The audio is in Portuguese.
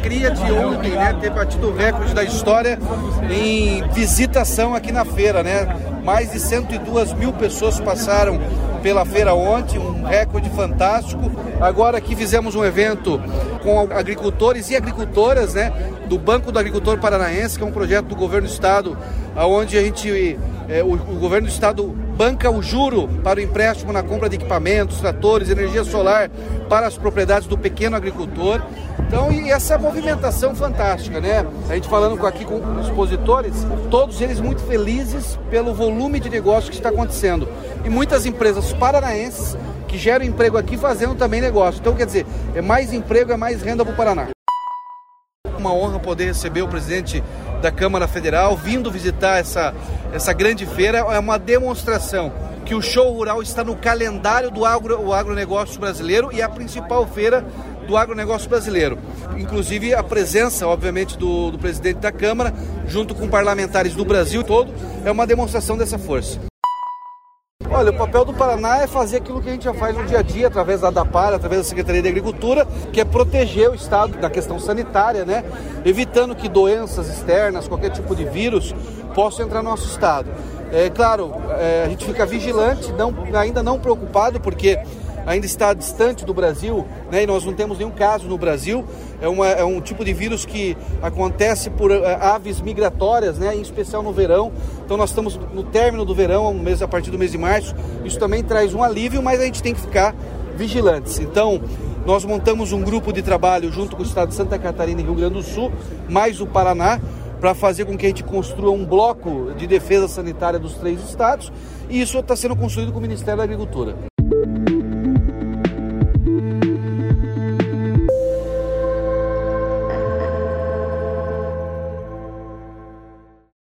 alegria de ontem, né, ter batido o recorde da história em visitação aqui na feira, né? Mais de 102 mil pessoas passaram pela feira ontem, um recorde fantástico. Agora aqui fizemos um evento com agricultores e agricultoras, né, do Banco do Agricultor Paranaense, que é um projeto do governo do estado, onde o governo do estado banca o juro para o empréstimo na compra de equipamentos, tratores, energia solar para as propriedades do pequeno agricultor. Então, e essa movimentação fantástica, né? A gente falando aqui com expositores, todos eles muito felizes pelo volume de negócio que está acontecendo. E muitas empresas paranaenses que geram emprego aqui fazendo também negócio. Então, quer dizer, é mais emprego, é mais renda para o Paraná. Uma honra poder receber o presidente da Câmara Federal vindo visitar essa grande feira. É uma demonstração que o show rural está no calendário do agronegócio brasileiro e é a principal feira do agronegócio brasileiro. Inclusive a presença, obviamente, do presidente da Câmara, junto com parlamentares do Brasil todo, é uma demonstração dessa força. Olha, o papel do Paraná é fazer aquilo que a gente já faz no dia a dia, através da ADAPAR, através da Secretaria de Agricultura, que é proteger o estado da questão sanitária, né? Evitando que doenças externas, qualquer tipo de vírus, possam entrar no nosso estado. É claro, a gente fica vigilante, ainda não preocupado, porque ainda está distante do Brasil, né, e nós não temos nenhum caso no Brasil. É um tipo de vírus que acontece por aves migratórias, né, em especial no verão. Então nós estamos no término do verão, a partir do mês de março. Isso também traz um alívio, mas a gente tem que ficar vigilantes. Então nós montamos um grupo de trabalho junto com o estado de Santa Catarina e Rio Grande do Sul, mais o Paraná, para fazer com que a gente construa um bloco de defesa sanitária dos 3 estados, e isso está sendo construído com o Ministério da Agricultura.